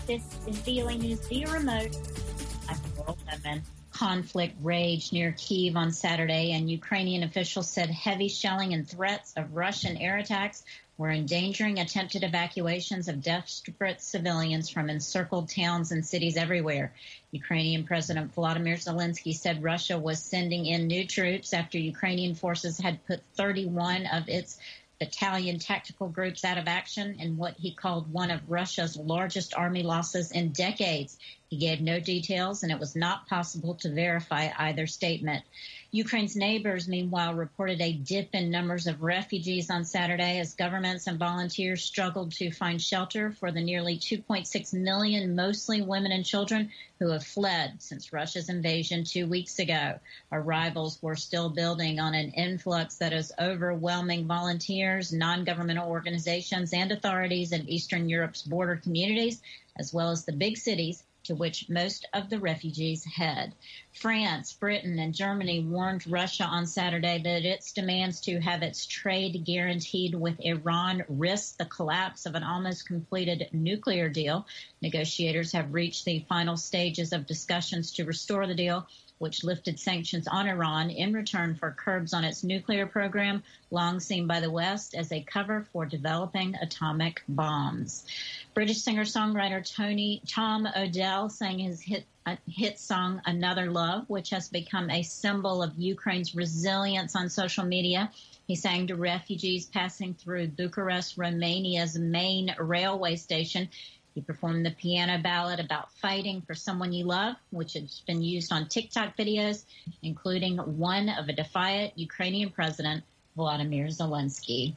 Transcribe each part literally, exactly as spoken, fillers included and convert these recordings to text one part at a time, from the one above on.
This is V O A News via remote. I'm Laurel Bowman. Conflict raged near Kyiv on Saturday, and Ukrainian officials said heavy shelling and threats of Russian air attacks were endangering attempted evacuations of desperate civilians from encircled towns and cities everywhere. Ukrainian President Volodymyr Zelensky said Russia was sending in new troops after Ukrainian forces had put thirty-one of its battalion tactical groups out of action in what he called one of Russia's largest army losses in decades. He gave no details, and it was not possible to verify either statement. Ukraine's neighbors, meanwhile, reported a dip in numbers of refugees on Saturday as governments and volunteers struggled to find shelter for the nearly two point six million, mostly women and children, who have fled since Russia's invasion two weeks ago. Arrivals were still building on an influx that is overwhelming volunteers, non-governmental organizations, and authorities in Eastern Europe's border communities, as well as the big cities to which most of the refugees head. France, Britain, and Germany warned Russia on Saturday that its demands to have its trade guaranteed with Iran risk the collapse of an almost completed nuclear deal. Negotiators have reached the final stages of discussions to restore the deal, which lifted sanctions on Iran in return for curbs on its nuclear program, long seen by the West as a cover for developing atomic bombs. British singer-songwriter Tony Tom Odell sang his hit uh, hit song Another Love, which has become a symbol of Ukraine's resilience on social media. He sang to refugees passing through Bucharest, Romania's main railway station. He performed the piano ballad about fighting for someone you love, which has been used on TikTok videos, including one of a defiant Ukrainian president, Volodymyr Zelensky.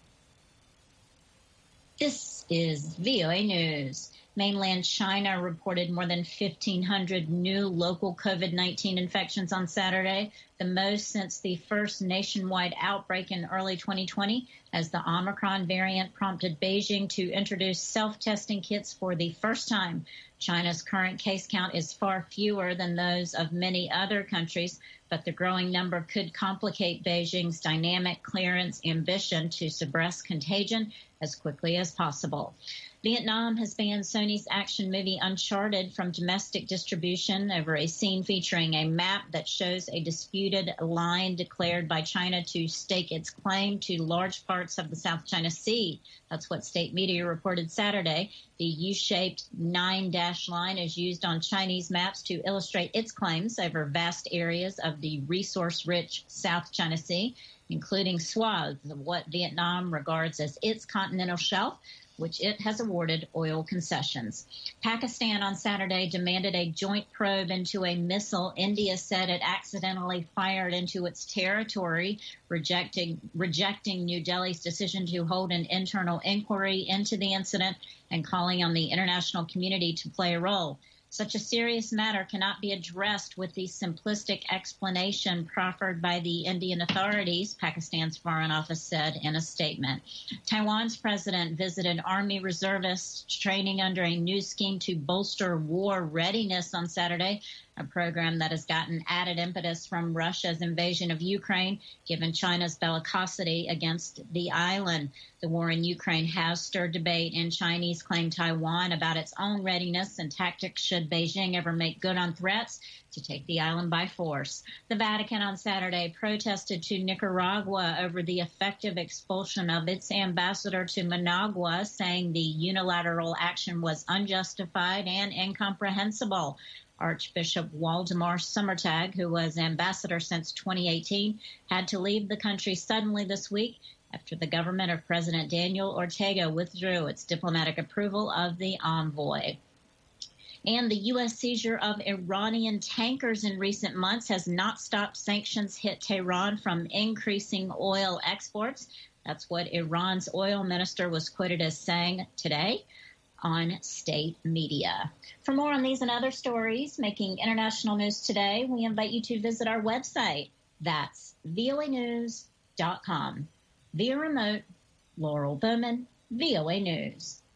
This is V O A News. Mainland China reported more than fifteen hundred new local COVID nineteen infections on Saturday, the most since the first nationwide outbreak in early twenty twenty, as the Omicron variant prompted Beijing to introduce self-testing kits for the first time. China's current case count is far fewer than those of many other countries, but the growing number could complicate Beijing's dynamic clearance ambition to suppress contagion as quickly as possible. Vietnam has banned Sony's action movie Uncharted from domestic distribution over a scene featuring a map that shows a disputed line declared by China to stake its claim to large parts of the South China Sea. That's what state media reported Saturday. The U-shaped nine-dash line is used on Chinese maps to illustrate its claims over vast areas of the resource-rich South China Sea, including swaths of what Vietnam regards as its continental shelf, which it has awarded oil concessions. Pakistan on Saturday demanded a joint probe into a missile India said it accidentally fired into its territory, rejecting, rejecting New Delhi's decision to hold an internal inquiry into the incident and calling on the international community to play a role. Such a serious matter cannot be addressed with the simplistic explanation proffered by the Indian authorities, Pakistan's Foreign Office said in a statement. Taiwan's president visited Army reservists training under a new scheme to bolster war readiness on Saturday, a program that has gotten added impetus from Russia's invasion of Ukraine, given China's bellicosity against the island. The war in Ukraine has stirred debate in Chinese-claimed Taiwan about its own readiness and tactics should Beijing ever make good on threats to take the island by force. The Vatican on Saturday protested to Nicaragua over the effective expulsion of its ambassador to Managua, saying the unilateral action was unjustified and incomprehensible. Archbishop Waldemar Sommertag, who was ambassador since twenty eighteen, had to leave the country suddenly this week after the government of President Daniel Ortega withdrew its diplomatic approval of the envoy. And the U S seizure of Iranian tankers in recent months has not stopped sanctions hit Tehran from increasing oil exports. That's what Iran's oil minister was quoted as saying today on state media. For more on these and other stories making international news today, we invite you to visit our website. That's V O A news dot com. Via remote, Laurel Bowman, V O A News.